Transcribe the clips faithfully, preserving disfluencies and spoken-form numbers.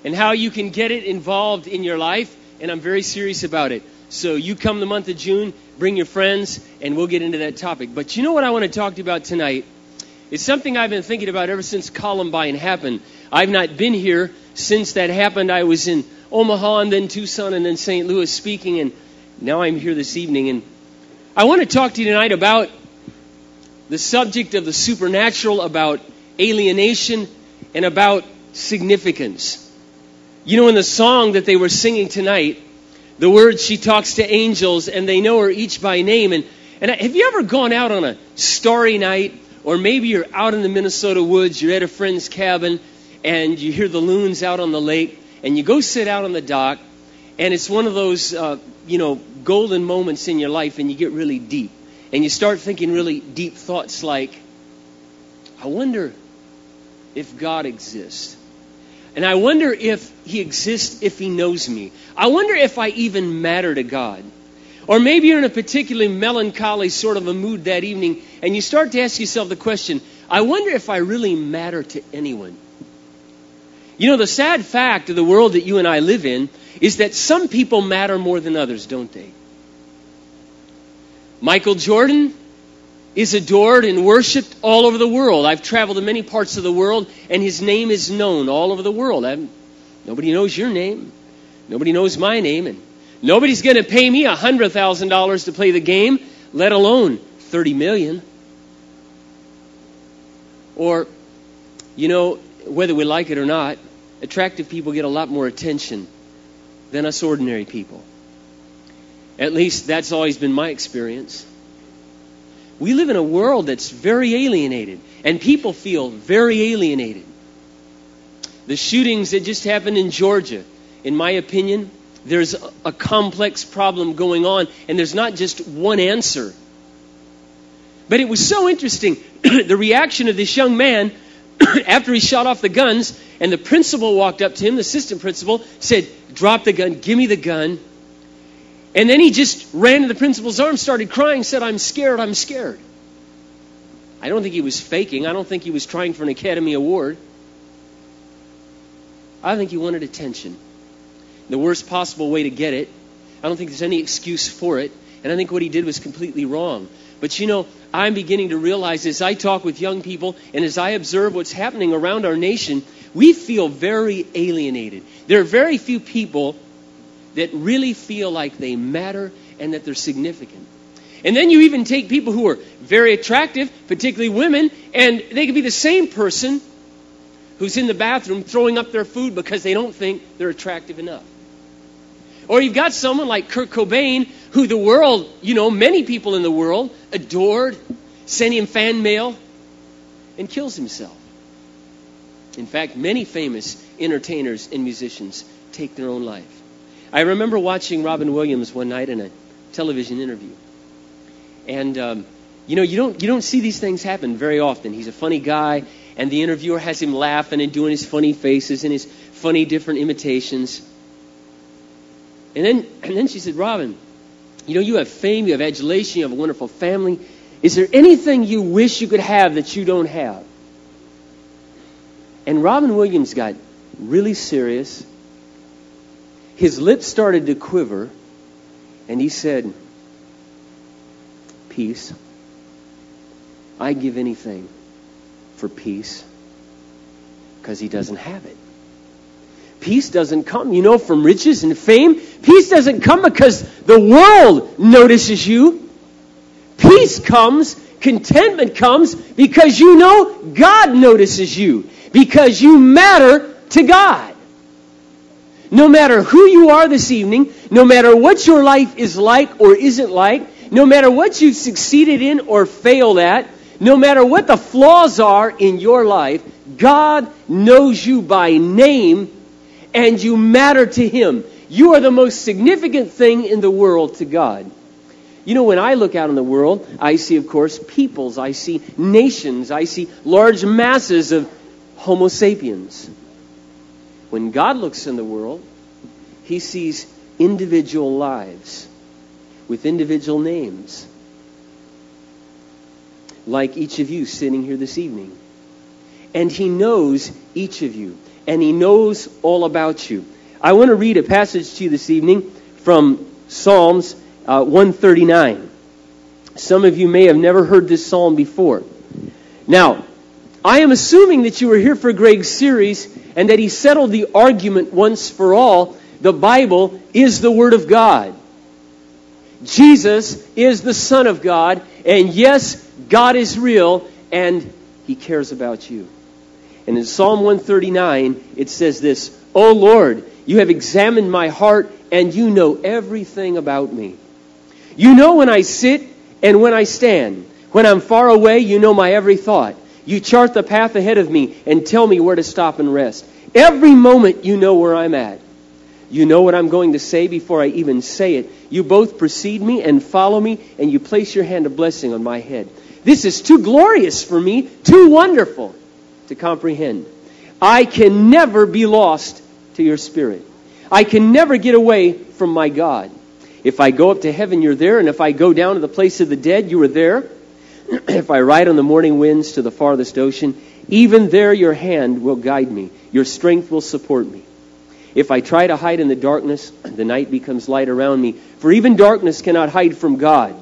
and how you can get it involved in your life, and I'm very serious about it. So you come the month of June, bring your friends, and we'll get into that topic. But you know what I want to talk to you about tonight? It's something I've been thinking about ever since Columbine happened. I've not been here since that happened. I was in Omaha and then Tucson and then Saint Louis speaking, and now I'm here this evening. And I want to talk to you tonight about the subject of the supernatural, about alienation, and about significance. You know, in the song that they were singing tonight, the words, she talks to angels, and they know her each by name. And, and have you ever gone out on a starry night, or maybe you're out in the Minnesota woods, you're at a friend's cabin, and you hear the loons out on the lake, and you go sit out on the dock, and it's one of those, uh, you know, golden moments in your life, and you get really deep. And you start thinking really deep thoughts like, I wonder if God exists. And I wonder if He exists, if He knows me. I wonder if I even matter to God. Or maybe you're in a particularly melancholy sort of a mood that evening, and you start to ask yourself the question, I wonder if I really matter to anyone. You know, the sad fact of the world that you and I live in is that some people matter more than others, don't they? Michael Jordan is adored and worshipped all over the world. I've traveled to many parts of the world, and his name is known all over the world. I'm, nobody knows your name. Nobody knows my name. And nobody's going to pay me one hundred thousand dollars to play the game, let alone thirty million dollars. Or, you know, whether we like it or not, attractive people get a lot more attention than us ordinary people. At least that's always been my experience. We live in a world that's very alienated, and people feel very alienated. The shootings that just happened in Georgia, in my opinion, there's a complex problem going on, and there's not just one answer. But it was so interesting, the reaction of this young man after he shot off the guns, and the principal walked up to him, the assistant principal, said, drop the gun, give me the gun. And then he just ran to the principal's arms, started crying, said, I'm scared, I'm scared. I don't think he was faking. I don't think he was trying for an Academy Award. I think he wanted attention. The worst possible way to get it. I don't think there's any excuse for it. And I think what he did was completely wrong. But you know, I'm beginning to realize as I talk with young people and as I observe what's happening around our nation, we feel very alienated. There are very few people that really feel like they matter and that they're significant. And then you even take people who are very attractive, particularly women, and they could be the same person who's in the bathroom throwing up their food because they don't think they're attractive enough. Or you've got someone like Kurt Cobain, who the world, you know, many people in the world adored, sent him fan mail, and kills himself. In fact, many famous entertainers and musicians take their own life. I remember watching Robin Williams one night in a television interview. And, um, you know, you don't you don't see these things happen very often. He's a funny guy, and the interviewer has him laughing and doing his funny faces and his funny different imitations. And then, and then she said, Robin, you know, you have fame, you have adulation, you have a wonderful family. Is there anything you wish you could have that you don't have? And Robin Williams got really serious. His lips started to quiver, and he said, peace. I'd give anything for peace, because he doesn't have it. Peace doesn't come, you know, from riches and fame. Peace doesn't come because the world notices you. Peace comes, contentment comes, because you know God notices you. Because you matter to God. No matter who you are this evening, no matter what your life is like or isn't like, no matter what you've succeeded in or failed at, no matter what the flaws are in your life, God knows you by name and you matter to Him. You are the most significant thing in the world to God. You know, when I look out in the world, I see, of course, peoples. I see nations. I see large masses of Homo sapiens. When God looks in the world, He sees individual lives with individual names. Like each of you sitting here this evening. And He knows each of you. and He knows all about you. I want to read a passage to you this evening from Psalms uh, one thirty-nine. Some of you may have never heard this psalm before. Now, I am assuming that you were here for Greg's series and that he settled the argument once for all. The Bible is the Word of God. Jesus is the Son of God, and yes, God is real, and He cares about you. And in Psalm one thirty-nine, it says this, "O Lord, you have examined my heart, and you know everything about me. You know when I sit and when I stand. When I'm far away, you know my every thought. You chart the path ahead of me and tell me where to stop and rest. Every moment you know where I'm at. You know what I'm going to say before I even say it. You both precede me and follow me, and you place your hand of blessing on my head. This is too glorious for me, too wonderful to comprehend. I can never be lost to your Spirit. I can never get away from my God. If I go up to heaven, you're there, and if I go down to the place of the dead, you are there. If I ride on the morning winds to the farthest ocean, even there your hand will guide me. Your strength will support me. If I try to hide in the darkness, the night becomes light around me. For even darkness cannot hide from God.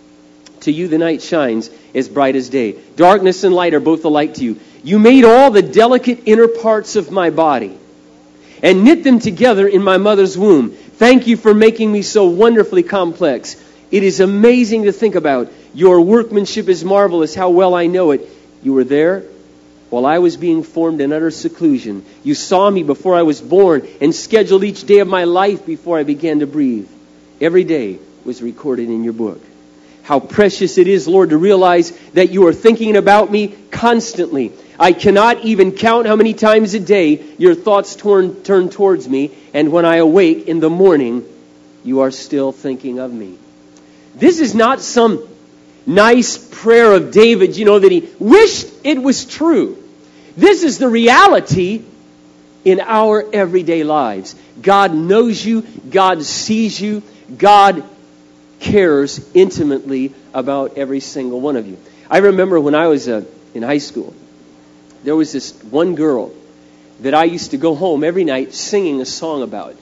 To you the night shines as bright as day. Darkness and light are both alike to you. You made all the delicate inner parts of my body and knit them together in my mother's womb. Thank you for making me so wonderfully complex. It is amazing to think about. Your workmanship is marvelous. How well I know it. You were there while I was being formed in utter seclusion. You saw me before I was born and scheduled each day of my life before I began to breathe. Every day was recorded in your book. How precious it is, Lord, to realize that you are thinking about me constantly. I cannot even count how many times a day your thoughts turn, turn towards me, and when I awake in the morning, you are still thinking of me. This is not some nice prayer of David, you know, that he wished it was true. This is the reality in our everyday lives. God knows you. God sees you. God cares intimately about every single one of you. I remember when I was uh, in high school, there was this one girl that I used to go home every night singing a song about,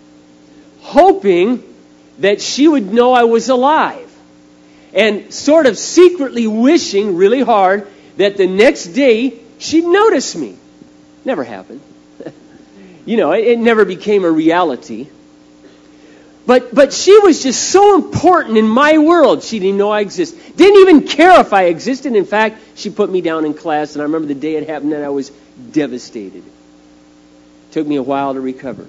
hoping that she would know I was alive, and sort of secretly wishing really hard that the next day she'd notice me. Never happened. You know, it, it never became a reality. But but she was just so important in my world. She didn't know I existed. Didn't even care if I existed. In fact, she put me down in class, and I remember the day it happened, and I was devastated. It took me a while to recover.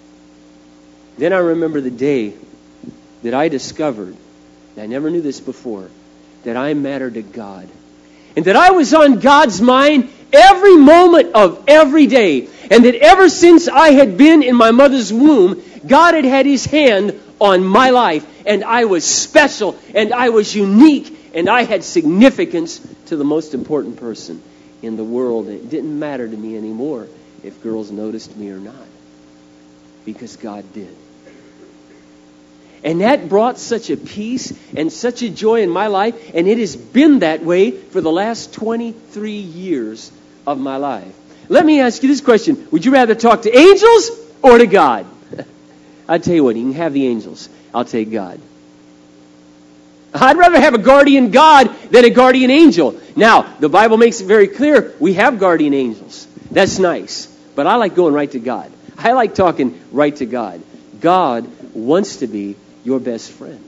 Then I remember the day that I discovered, I never knew this before, that I mattered to God. And that I was on God's mind every moment of every day. And that ever since I had been in my mother's womb, God had had His hand on my life. And I was special. And I was unique. And I had significance to the most important person in the world. And it didn't matter to me anymore if girls noticed me or not. Because God did. And that brought such a peace and such a joy in my life. And it has been that way for the last twenty-three years of my life. Let me ask you this question. Would you rather talk to angels or to God? I'll tell you what, you can have the angels. I'll take God. I'd rather have a guardian God than a guardian angel. Now, the Bible makes it very clear we have guardian angels. That's nice. But I like going right to God. I like talking right to God. God wants to be your best friend.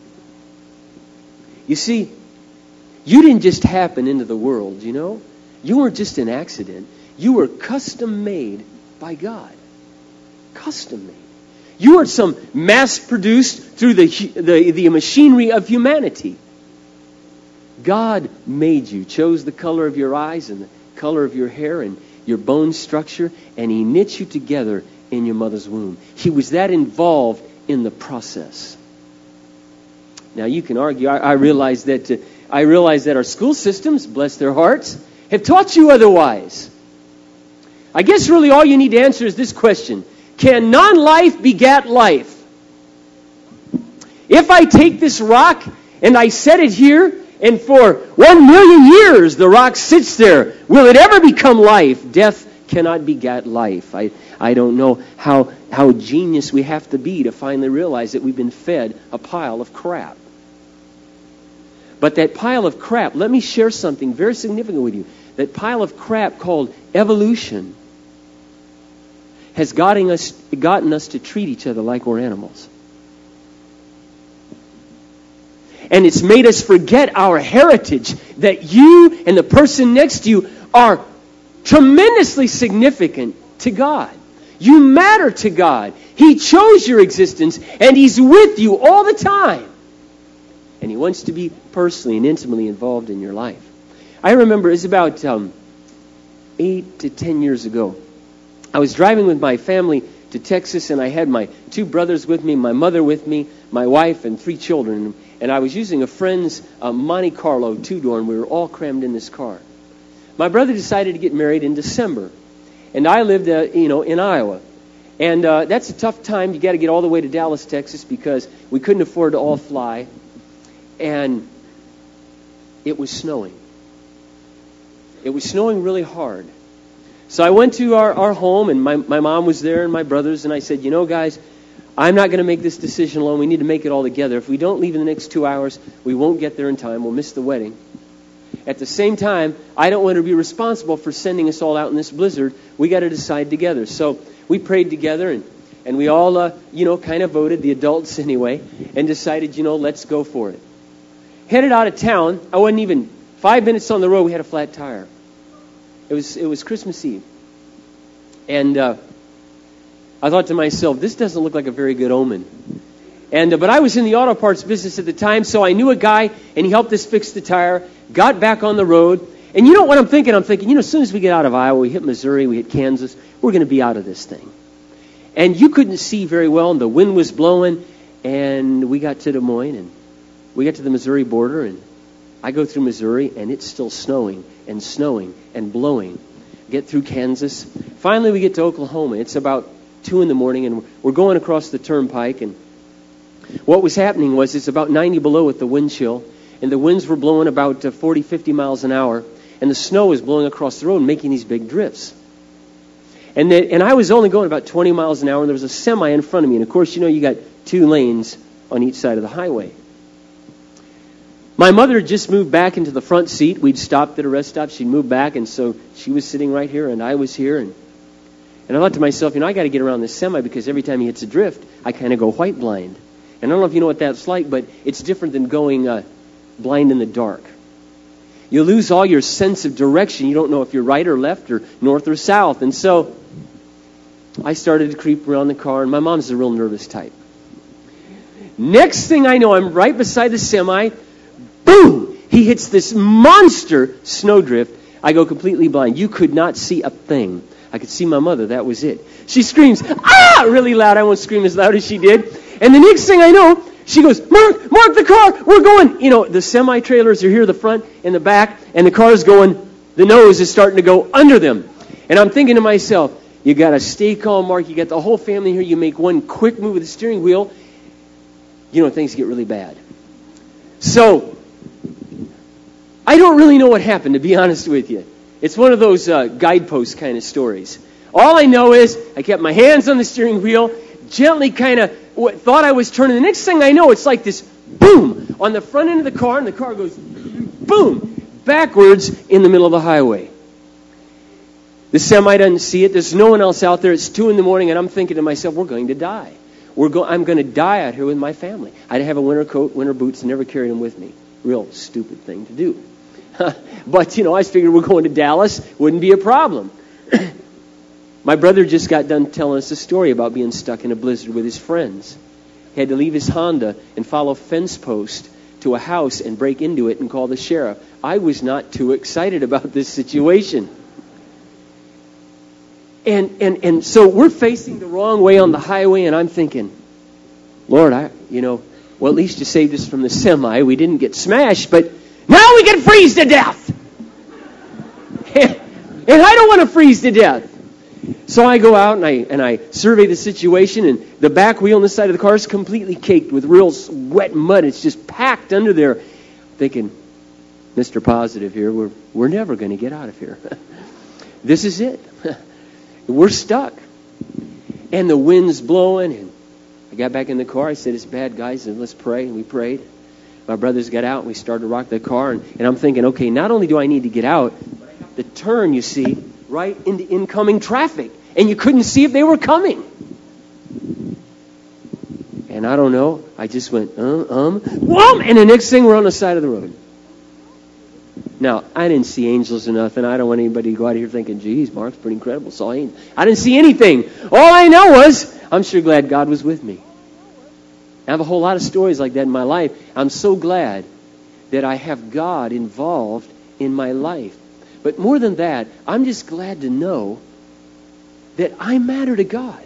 You see, you didn't just happen into the world, you know. You weren't just an accident. You were custom made by God. Custom made. You weren't some mass-produced through the, the, the machinery of humanity. God made you, chose the color of your eyes and the color of your hair and your bone structure, and He knit you together in your mother's womb. He was that involved in the process. Now you can argue. I, I realize that uh, I realize that our school systems, bless their hearts, have taught you otherwise. I guess really all you need to answer is this question: can non-life begat life? If I take this rock and I set it here, and for one million years the rock sits there, will it ever become life? Death cannot beget life. I, I don't know how, how genius we have to be to finally realize that we've been fed a pile of crap. But that pile of crap, let me share something very significant with you. That pile of crap called evolution has gotten us, gotten us to treat each other like we're animals. And it's made us forget our heritage, that you and the person next to you are tremendously significant to God. You matter to God. He chose your existence, and He's with you all the time. And He wants to be personally and intimately involved in your life. I remember it was about um, eight to ten years ago. I was driving with my family to Texas, and I had my two brothers with me, my mother with me, my wife, and three children. And I was using a friend's uh, Monte Carlo two-door, and we were all crammed in this car. My brother decided to get married in December, and I lived, uh, you know, in Iowa. And uh, that's a tough time. You got to get all the way to Dallas, Texas, because we couldn't afford to all fly. And it was snowing. It was snowing really hard. So I went to our, our home, and my, my mom was there and my brothers, and I said, you know, guys, I'm not going to make this decision alone. We need to make it all together. If we don't leave in the next two hours, we won't get there in time. We'll miss the wedding. At the same time, I don't want to be responsible for sending us all out in this blizzard. We got to decide together. So we prayed together, and, and we all, uh, you know, kind of voted, the adults anyway, and decided, you know, let's go for it. Headed out of town, I wasn't even five minutes on the road, we had a flat tire. It was it was Christmas Eve. And uh, I thought to myself, this doesn't look like a very good omen. And uh, but I was in the auto parts business at the time, so I knew a guy, and he helped us fix the tire, got back on the road. And you know what I'm thinking? I'm thinking, you know, as soon as we get out of Iowa, we hit Missouri, we hit Kansas, we're going to be out of this thing. And you couldn't see very well, and the wind was blowing, and we got to Des Moines, and we got to the Missouri border, and I go through Missouri, and it's still snowing and snowing and blowing. Get through Kansas. Finally, we get to Oklahoma. It's about two in the morning, and we're going across the turnpike. And what was happening was it's about ninety below with the wind chill, and the winds were blowing about uh, forty, fifty miles an hour, and the snow was blowing across the road and making these big drifts. And then, and I was only going about twenty miles an hour, and there was a semi in front of me. And of course, you know, you got two lanes on each side of the highway. My mother had just moved back into the front seat. We'd stopped at a rest stop. She'd moved back, and so she was sitting right here, and I was here. And, and I thought to myself, you know, I got to get around this semi because every time he hits a drift, I kind of go white blind. And I don't know if you know what that's like, but it's different than going uh, blind in the dark. You lose all your sense of direction. You don't know if you're right or left or north or south. And so I started to creep around the car, and my mom's a real nervous type. Next thing I know, I'm right beside the semi. Boom! He hits this monster snowdrift. I go completely blind. You could not see a thing. I could see my mother. That was it. She screams, ah! Really loud. I won't scream as loud as she did. And the next thing I know, she goes, Mark, Mark, the car. We're going. You know, the semi-trailers are here, the front and the back, and the car's going, the nose is starting to go under them. And I'm thinking to myself, you got to stay calm, Mark. You got the whole family here. You make one quick move with the steering wheel. You know, things get really bad. So I don't really know what happened, to be honest with you. It's one of those uh, guidepost kind of stories. All I know is I kept my hands on the steering wheel, gently kind of thought I was turning. The next thing I know, it's like this boom on the front end of the car, and the car goes boom backwards in the middle of the highway. The semi doesn't see it. There's no one else out there. It's two in the morning, and I'm thinking to myself, we're going to die. We're go- I'm going to die out here with my family. I didn't have a winter coat, winter boots, and never carried them with me. Real stupid thing to do. But, you know, I figured we're going to Dallas. Wouldn't be a problem. My brother just got done telling us a story about being stuck in a blizzard with his friends. He had to leave his Honda and follow a fence post to a house and break into it and call the sheriff. I was not too excited about this situation. And and and so we're facing the wrong way on the highway, and I'm thinking, Lord, I you know, well, at least you saved us from the semi. We didn't get smashed, but now we can freeze to death. And I don't want to freeze to death. So I go out and I and I survey the situation, and the back wheel on the side of the car is completely caked with real wet mud. It's just packed under there. Thinking, Mister Positive here, we're we're never going to get out of here. This is it. We're stuck. And the wind's blowing, and I got back in the car. I said, it's bad, guys, and let's pray. And we prayed. My brothers got out, and we started to rock the car. And, and I'm thinking, okay, not only do I need to get out, but I have to turn, you see, right into incoming traffic. And you couldn't see if they were coming. And I don't know. I just went, uh, um, wham! And the next thing, we're on the side of the road. Now, I didn't see angels or nothing. I don't want anybody to go out here thinking, geez, Mark's pretty incredible. Saw angels. I didn't see anything. All I know was, I'm sure glad God was with me. I have a whole lot of stories like that in my life. I'm so glad that I have God involved in my life. But more than that, I'm just glad to know that I matter to God.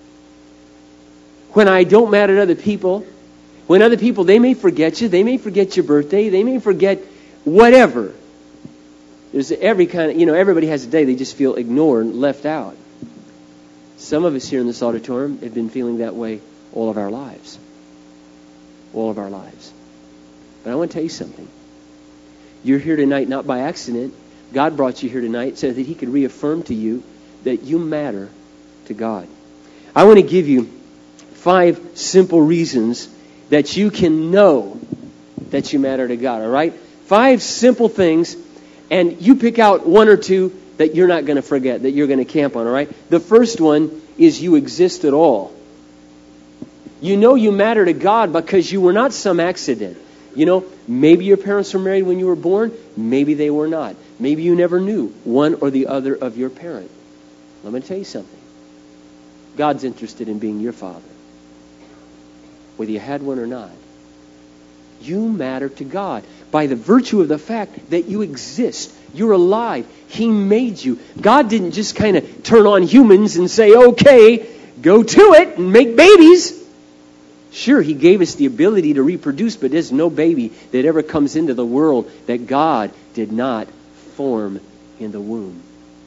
When I don't matter to other people, when other people, they may forget you, they may forget your birthday, they may forget whatever. There's every kind of, you know, everybody has a day they just feel ignored and left out. Some of us here in this auditorium have been feeling that way all of our lives. All of our lives. But I want to tell you something. You're here tonight not by accident. God brought you here tonight so that He could reaffirm to you that you matter to God. I want to give you five simple reasons that you can know that you matter to God, all right? Five simple things, and you pick out one or two that you're not going to forget, that you're going to camp on, all right? The first one is you exist at all. You know you matter to God because you were not some accident. You know, maybe your parents were married when you were born. Maybe they were not. Maybe you never knew one or the other of your parent. Let me tell you something. God's interested in being your father, whether you had one or not. You matter to God by the virtue of the fact that you exist. You're alive. He made you. God didn't just kind of turn on humans and say, okay, go to it and make babies. Sure, He gave us the ability to reproduce, but there's no baby that ever comes into the world that God did not form in the womb.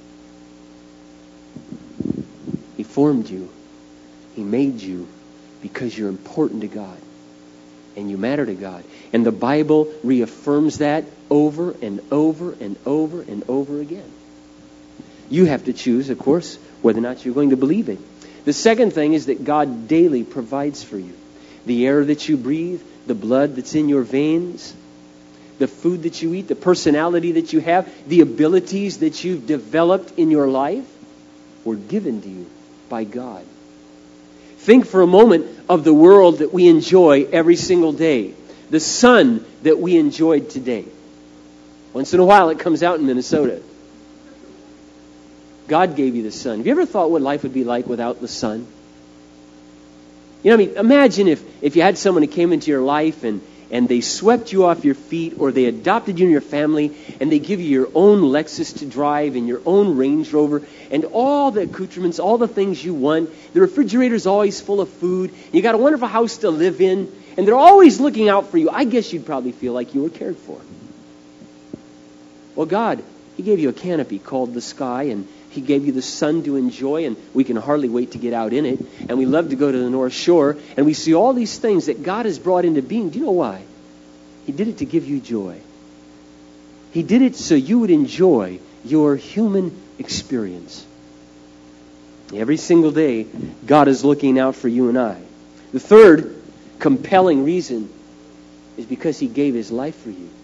He formed you. He made you because you're important to God. And you matter to God. And the Bible reaffirms that over and over and over and over again. You have to choose, of course, whether or not you're going to believe it. The second thing is that God daily provides for you. The air that you breathe, the blood that's in your veins, the food that you eat, the personality that you have, the abilities that you've developed in your life were given to you by God. Think for a moment of the world that we enjoy every single day. The sun that we enjoyed today. Once in a while it comes out in Minnesota. God gave you the sun. Have you ever thought what life would be like without the sun? You know, I mean, imagine if, if you had someone who came into your life and, and they swept you off your feet, or they adopted you in your family, and they give you your own Lexus to drive and your own Range Rover and all the accoutrements, all the things you want. The refrigerator's always full of food. You got a wonderful house to live in, and they're always looking out for you. I guess you'd probably feel like you were cared for. Well, God, He gave you a canopy called the sky, and He gave you the sun to enjoy, and we can hardly wait to get out in it. And we love to go to the North Shore, and we see all these things that God has brought into being. Do you know why? He did it to give you joy. He did it so you would enjoy your human experience. Every single day, God is looking out for you and I. The third compelling reason is because He gave His life for you.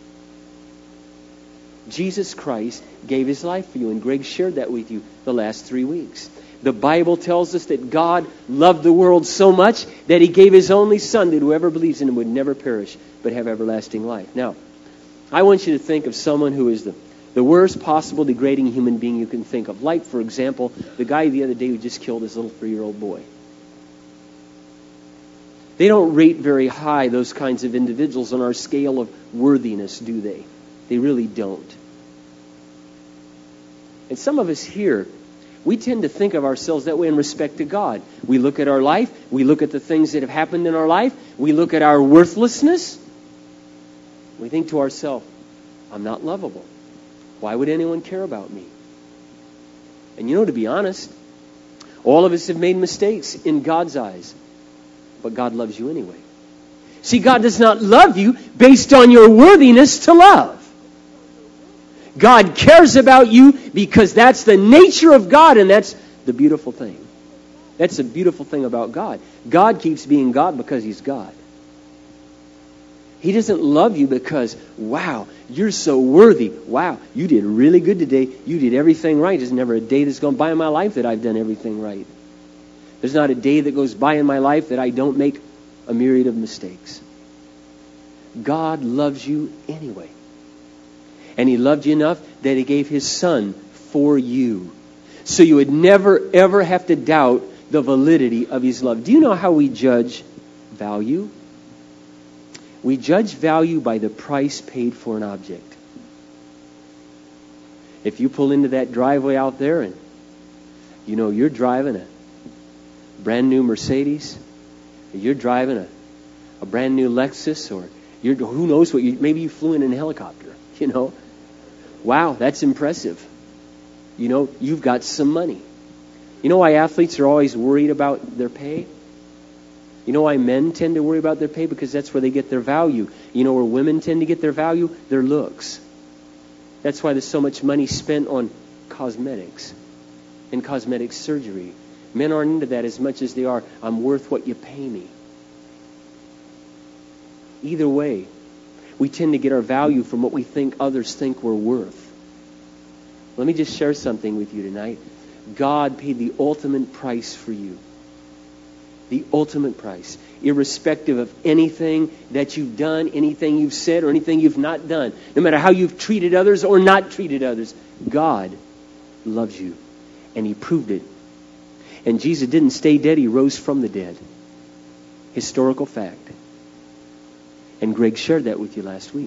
Jesus Christ gave His life for you, and Greg shared that with you the last three weeks. The Bible tells us that God loved the world so much that He gave His only Son, that whoever believes in Him would never perish but have everlasting life. Now, I want you to think of someone who is the, the worst possible degrading human being you can think of. Like, for example, the guy the other day who just killed his little three-year-old boy. They don't rate very high, those kinds of individuals, on our scale of worthiness, do they? They really don't. And some of us here, we tend to think of ourselves that way in respect to God. We look at our life. We look at the things that have happened in our life. We look at our worthlessness. We think to ourselves, I'm not lovable. Why would anyone care about me? And you know, to be honest, all of us have made mistakes in God's eyes. But God loves you anyway. See, God does not love you based on your worthiness to love. God cares about you because that's the nature of God, and that's the beautiful thing. That's the beautiful thing about God. God keeps being God because He's God. He doesn't love you because, wow, you're so worthy. Wow, you did really good today. You did everything right. There's never a day that's gone by in my life that I've done everything right. There's not a day that goes by in my life that I don't make a myriad of mistakes. God loves you anyway. And He loved you enough that He gave His Son for you. So you would never, ever have to doubt the validity of His love. Do you know how we judge value? We judge value by the price paid for an object. If you pull into that driveway out there and you know you're driving a brand new Mercedes, or you're driving a, a brand new Lexus, or you're, who knows what, you, maybe you flew in a helicopter, you know. Wow, that's impressive. You know, you've got some money. You know why athletes are always worried about their pay? You know why men tend to worry about their pay? Because that's where they get their value. You know where women tend to get their value? Their looks. That's why there's so much money spent on cosmetics and cosmetic surgery. Men aren't into that as much as they are, I'm worth what you pay me. Either way, we tend to get our value from what we think others think we're worth. Let me just share something with you tonight. God paid the ultimate price for you. The ultimate price. Irrespective of anything that you've done, anything you've said, or anything you've not done. No matter how you've treated others or not treated others. God loves you. And He proved it. And Jesus didn't stay dead. He rose from the dead. Historical fact. And Greg shared that with you last week.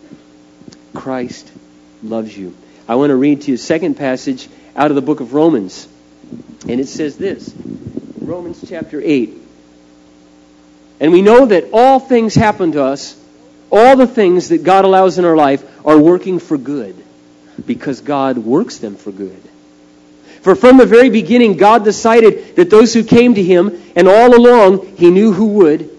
Christ loves you. I want to read to you a second passage out of the book of Romans. And it says this. Romans chapter eight. And we know that all things happen to us, all the things that God allows in our life are working for good, because God works them for good. For from the very beginning, God decided that those who came to Him, and all along He knew who would,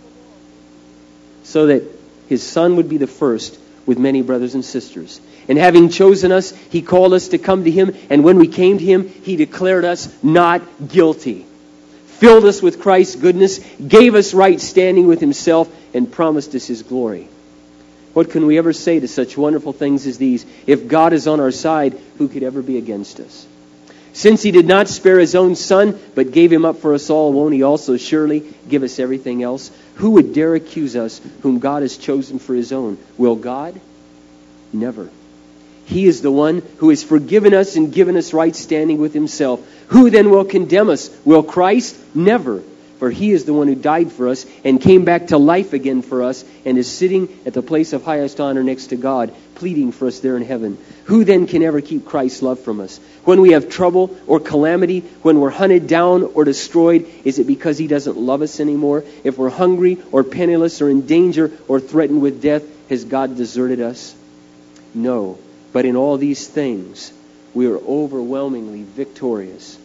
so that His Son would be the first with many brothers and sisters. And having chosen us, He called us to come to Him, and when we came to Him, He declared us not guilty. Filled us with Christ's goodness, gave us right standing with Himself, and promised us His glory. What can we ever say to such wonderful things as these? If God is on our side, who could ever be against us? Since He did not spare His own Son, but gave Him up for us all, won't He also surely give us everything else? Who would dare accuse us, whom God has chosen for His own? Will God? Never. He is the one who has forgiven us and given us right standing with Himself. Who then will condemn us? Will Christ? Never. For He is the one who died for us and came back to life again for us and is sitting at the place of highest honor next to God, pleading for us there in heaven. Who then can ever keep Christ's love from us? When we have trouble or calamity, when we're hunted down or destroyed, is it because He doesn't love us anymore? If we're hungry or penniless or in danger or threatened with death, has God deserted us? No. But in all these things, we are overwhelmingly victorious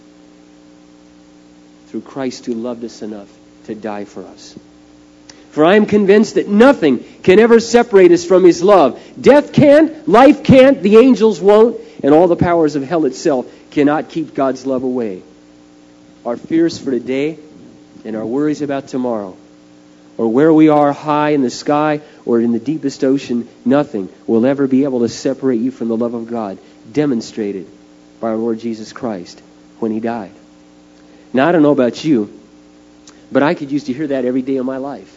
through Christ who loved us enough to die for us. For I am convinced that nothing can ever separate us from His love. Death can't, life can't, the angels won't, and all the powers of hell itself cannot keep God's love away. Our fears for today and our worries about tomorrow, or where we are high in the sky or in the deepest ocean, nothing will ever be able to separate you from the love of God, demonstrated by our Lord Jesus Christ when He died. Now, I don't know about you, but I could use to hear that every day of my life.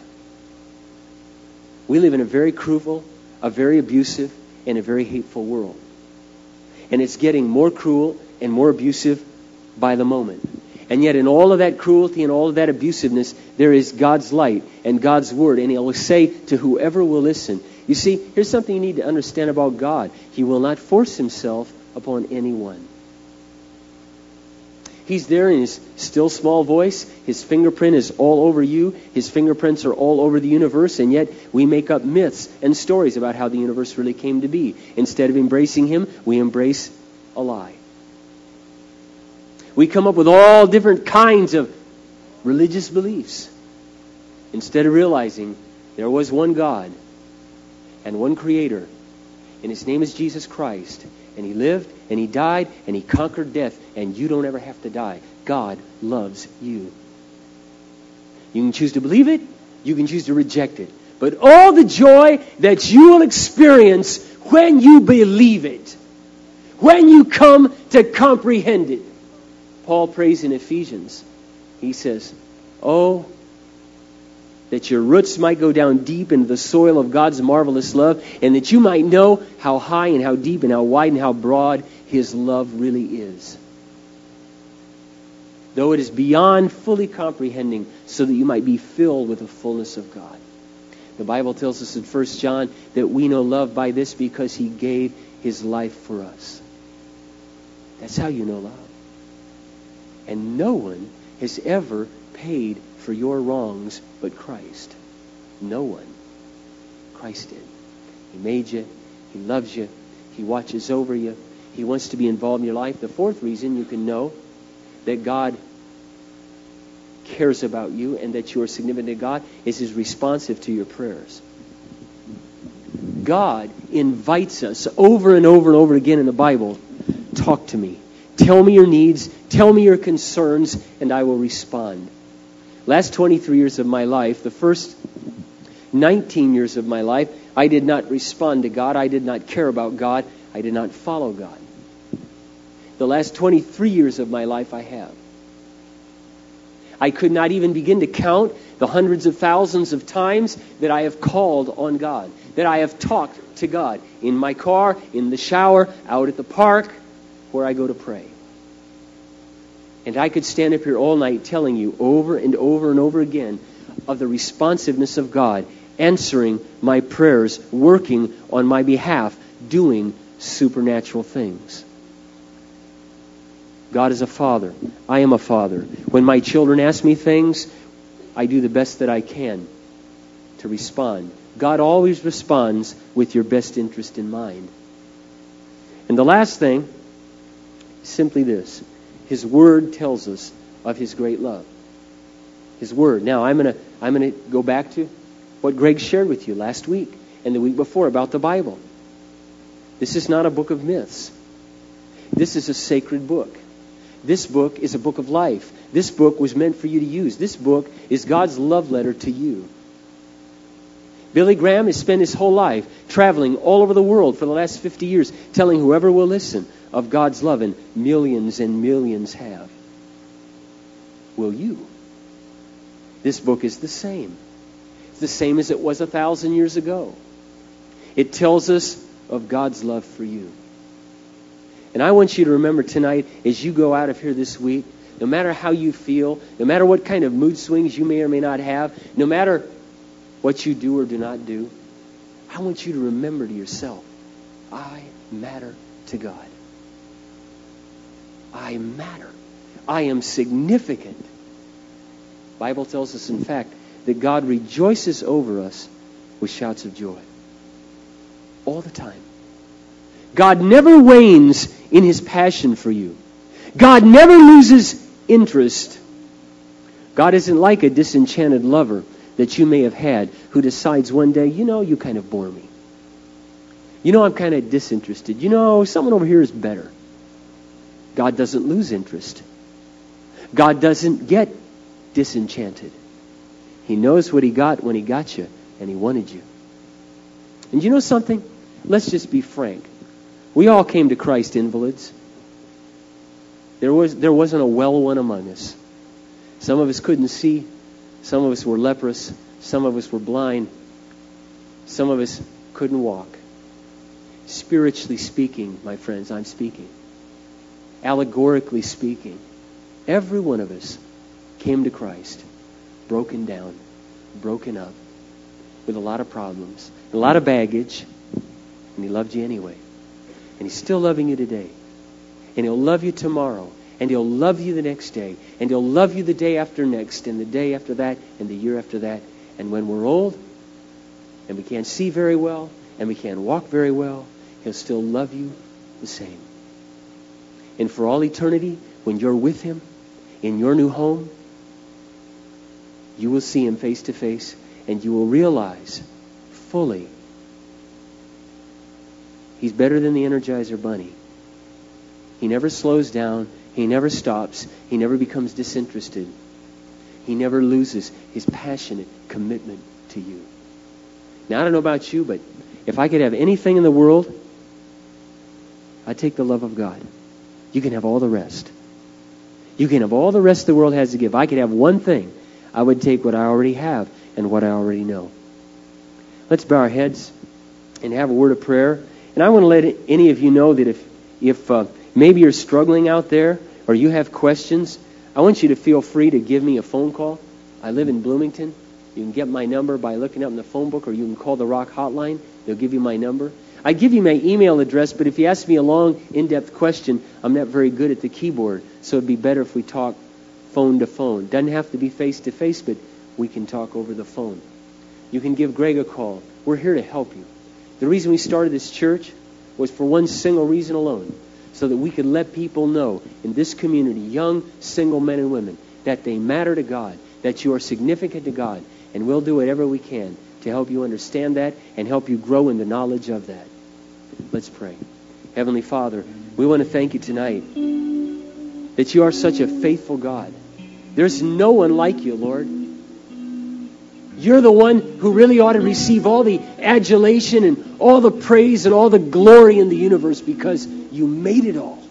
We live in a very cruel, a very abusive, and a very hateful world. And it's getting more cruel and more abusive by the moment. And yet in all of that cruelty and all of that abusiveness, there is God's light and God's word. And He will say to whoever will listen. You see, here's something you need to understand about God. He will not force Himself upon anyone. He's there in His still small voice. His fingerprint is all over you. His fingerprints are all over the universe. And yet we make up myths and stories about how the universe really came to be. Instead of embracing Him, we embrace a lie. We come up with all different kinds of religious beliefs instead of realizing there was one God and one Creator, and His name is Jesus Christ, and He lived, and He died, and He conquered death, and you don't ever have to die. God loves you. You can choose to believe it. You can choose to reject it. But all the joy that you will experience when you believe it, when you come to comprehend it. Paul prays in Ephesians. He says, oh, that your roots might go down deep into the soil of God's marvelous love, and that you might know how high and how deep and how wide and how broad His love really is. Though it is beyond fully comprehending, so that you might be filled with the fullness of God. The Bible tells us in First John that we know love by this, because He gave His life for us. That's how you know love. And no one has ever paid for your wrongs but Christ. No one. Christ did. He made you. He loves you. He watches over you. He wants to be involved in your life. The fourth reason you can know that God cares about you and that you are significant to God is He's responsive to your prayers. God invites us over and over and over again in the Bible. Talk to me. Tell me your needs. Tell me your concerns, and I will respond. Last twenty-three years of my life, the first nineteen years of my life, I did not respond to God. I did not care about God. I did not follow God. The last twenty-three years of my life, I have. I could not even begin to count the hundreds of thousands of times that I have called on God, that I have talked to God in my car, in the shower, out at the park, where I go to pray. And I could stand up here all night telling you over and over and over again of the responsiveness of God, answering my prayers, working on my behalf, doing supernatural things. God is a father. I am a father. When my children ask me things, I do the best that I can to respond. God always responds with your best interest in mind. And the last thing is simply this. His Word tells us of His great love. His Word. Now, I'm going to I'm going to go back to what Greg shared with you last week and the week before about the Bible. This is not a book of myths. This is a sacred book. This book is a book of life. This book was meant for you to use. This book is God's love letter to you. Billy Graham has spent his whole life traveling all over the world for the last fifty years, telling whoever will listen of God's love, and millions and millions have. Will you? This book is the same. It's the same as it was a thousand years ago. It tells us of God's love for you. And I want you to remember tonight, as you go out of here this week, no matter how you feel, no matter what kind of mood swings you may or may not have, no matter what you do or do not do, I want you to remember to yourself, I matter to God. I matter. I am significant. The Bible tells us, in fact, that God rejoices over us with shouts of joy. All the time. God never wanes in His passion for you. God never loses interest. God isn't like a disenchanted lover that you may have had who decides one day, you know, you kind of bore me. You know, I'm kind of disinterested. You know, someone over here is better. God doesn't lose interest. God doesn't get disenchanted. He knows what He got when He got you, and He wanted you. And you know something? Let's just be frank. We all came to Christ invalids. There was there wasn't a well one among us. Some of us couldn't see. Some of us were leprous. Some of us were blind. Some of us couldn't walk. Spiritually speaking, my friends, I'm speaking. Allegorically speaking, every one of us came to Christ broken down, broken up, with a lot of problems, a lot of baggage, and He loved you anyway. And He's still loving you today. And He'll love you tomorrow. And He'll love you the next day. And He'll love you the day after next, and the day after that, and the year after that. And when we're old, and we can't see very well, and we can't walk very well, He'll still love you the same. And for all eternity, when you're with Him, in your new home, you will see Him face to face, and you will realize fully He's better than the Energizer Bunny. He never slows down. He never stops. He never becomes disinterested. He never loses his passionate commitment to you. Now, I don't know about you, but if I could have anything in the world, I'd take the love of God. You can have all the rest. You can have all the rest the world has to give. If I could have one thing, I would take what I already have and what I already know. Let's bow our heads and have a word of prayer. And I want to let any of you know that if, if uh, maybe you're struggling out there or you have questions, I want you to feel free to give me a phone call. I live in Bloomington. You can get my number by looking up in the phone book, or you can call the Rock Hotline. They'll give you my number. I give you my email address, but if you ask me a long, in-depth question, I'm not very good at the keyboard, so it'd be better if we talk phone to phone. Doesn't have to be face-to-face, but we can talk over the phone. You can give Greg a call. We're here to help you. The reason we started this church was for one single reason alone, so that we could let people know in this community, young, single men and women, that they matter to God, that you are significant to God, and we'll do whatever we can to help you understand that and help you grow in the knowledge of that. Let's pray. Heavenly Father, we want to thank you tonight that you are such a faithful God. There's no one like you, Lord. You're the one who really ought to receive all the adulation and all the praise and all the glory in the universe because you made it all.